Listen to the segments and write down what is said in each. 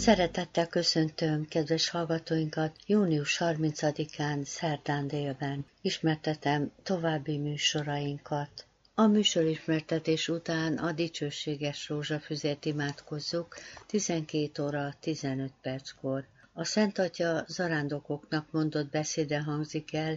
Szeretettel köszöntöm kedves hallgatóinkat június 30-án szerdán délben. Ismertetem további műsorainkat. A műsorismertetés után a dicsőséges rózsafüzért imádkozzuk 12 óra 15 perckor. A Szent Atya zarándokoknak mondott beszéde hangzik el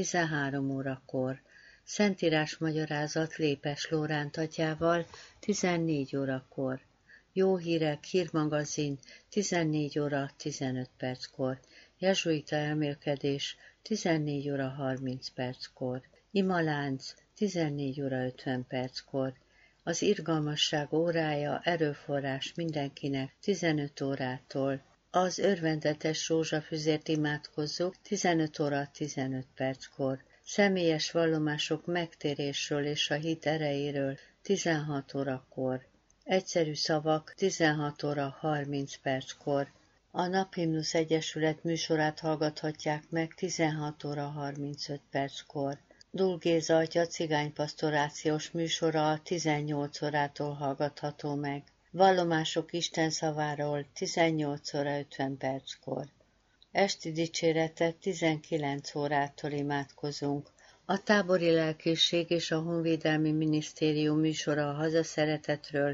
13 órakor. Szentírás magyarázat Lépes Lóránt atyával 14 órakor. Jó hírek, hírmagazin 14 óra 15 perckor. Jezsuita elmélkedés 14 óra 30 perckor. Imalánc 14 óra 50 perckor. Az irgalmasság órája, erőforrás mindenkinek 15 órától. Az örvendetes rózsafüzért imádkozzuk 15 óra 15 perckor. Személyes vallomások megtérésről és a hit erejéről 16 órakor. Egyszerű szavak 16 óra 30 perckor. A Naphimnusz Egyesület műsorát hallgathatják meg 16 óra 35 perckor. Dul Géza atya cigánypasztorációs műsora 18 órától hallgatható meg. Vallomások Isten szaváról 18 óra 50 perckor. Esti dicséretet 19 órától imádkozunk. A tábori lelkészség és a honvédelmi minisztérium műsora a hazaszeretetről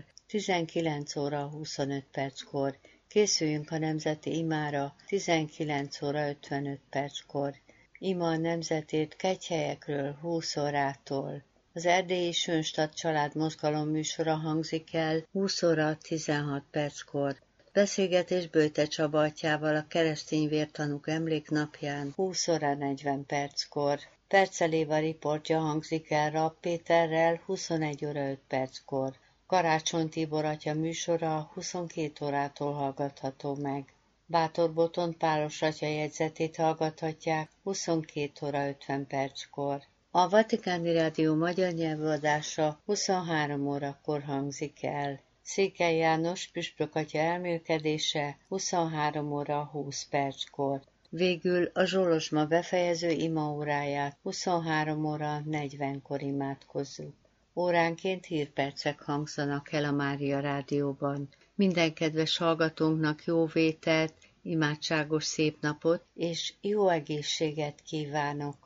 19 óra 25 perckor. Készüljünk a nemzeti imára 19 óra 55 perckor. Ima a nemzetét kegyhelyekről 20 órától. Az erdélyi Sönstadt családmozgalom műsora hangzik el 20 óra 16 perckor. Beszélgetés Böjte Csaba atyával a keresztény vértanúk emléknapján 20 óra 40 perckor. Percel Éva riportja hangzik el Rapp Péterrel 21 óra 5 perckor. Karácsony Tibor atya műsora 22 órától hallgatható meg. Bátor Botond Pálos atya jegyzetét hallgathatják 22 óra 50 perckor. A Vatikáni Rádió magyar nyelvű adása 23 órakor hangzik el. Székely János püspök atya elmélkedése 23 óra 20 perckor. Végül a Zsolozsma befejező imaóráját 23 óra 40-kor imádkozzuk. Óránként hírpercek hangzanak el a Mária Rádióban. Minden kedves hallgatónknak jó vételt, imádságos szép napot és jó egészséget kívánok!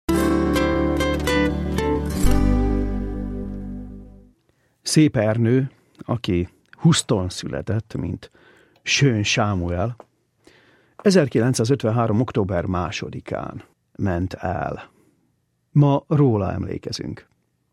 Szép Ernő, aki Houston született, mint Schön Sámuel, 1953. október 2-án ment el. Ma róla emlékezünk.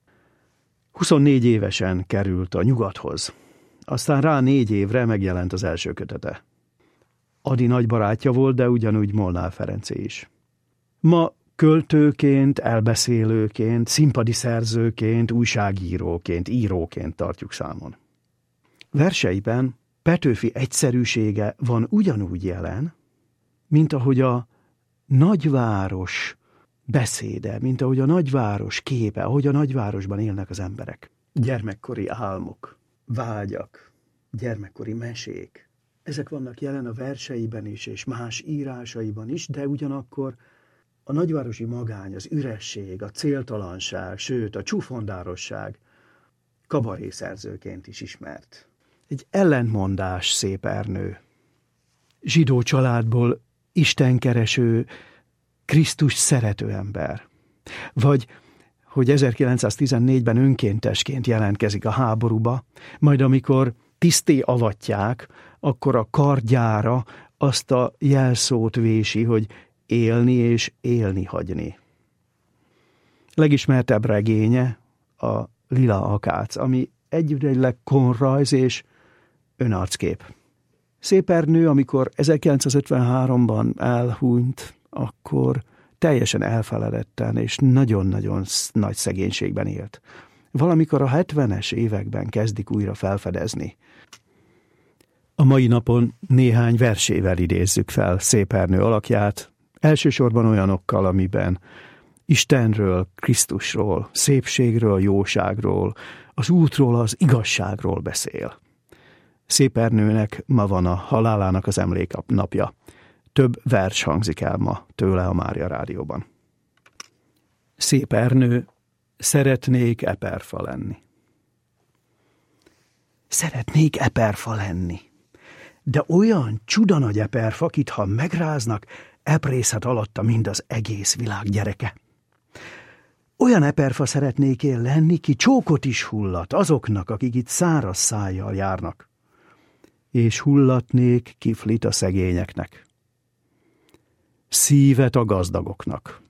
24 évesen került a nyugathoz, aztán rá 4 évre megjelent az első kötete. Adi nagy barátja volt, de ugyanúgy Molnár Ferencé is. Ma költőként, elbeszélőként, színpadi szerzőként, újságíróként, íróként tartjuk számon. Verseiben Petőfi egyszerűsége van ugyanúgy jelen, mint ahogy a nagyváros beszéde, mint ahogy a nagyváros képe, ahogy a nagyvárosban élnek az emberek. Gyermekkori álmok, vágyak, gyermekkori mesék. Ezek vannak jelen a verseiben is, és más írásaiban is, de ugyanakkor a nagyvárosi magány, az üresség, a céltalanság, sőt a csúfondárosság kabarészerzőként is ismert. Egy ellentmondás Szép Ernő. Zsidó családból istenkereső, Krisztus szerető ember. Vagy, hogy 1914-ben önkéntesként jelentkezik a háborúba, majd amikor tiszté avatják, akkor a kardjára azt a jelszót vési, hogy élni és élni hagyni. Legismertebb regénye a Lila akác, ami egyidejűleg konrajz és önarckép. Szép Ernő, amikor 1953-ban elhunyt, akkor teljesen elfeledetten és nagyon-nagyon nagy szegénységben élt. Valamikor a 70-es években kezdik újra felfedezni. A mai napon néhány versével idézzük fel Szép Ernő alakját, elsősorban olyanokkal, amiben Istenről, Krisztusról, szépségről, jóságról, az útról, az igazságról beszél. Szép Ernőnek ma van a halálának az emléknapja. Több vers hangzik el ma tőle a Mária Rádióban. Szép Ernő, szeretnék eperfa lenni. Szeretnék eperfa lenni. de olyan csuda nagy eperfa, kit ha megráznak, eprészhet alatta mind az egész világ gyereke. Olyan eperfa szeretnék én lenni, ki csókot is hullat azoknak, akik itt száraz szájjal járnak, és hullatnék kiflit a szegényeknek. Szívet a gazdagoknak,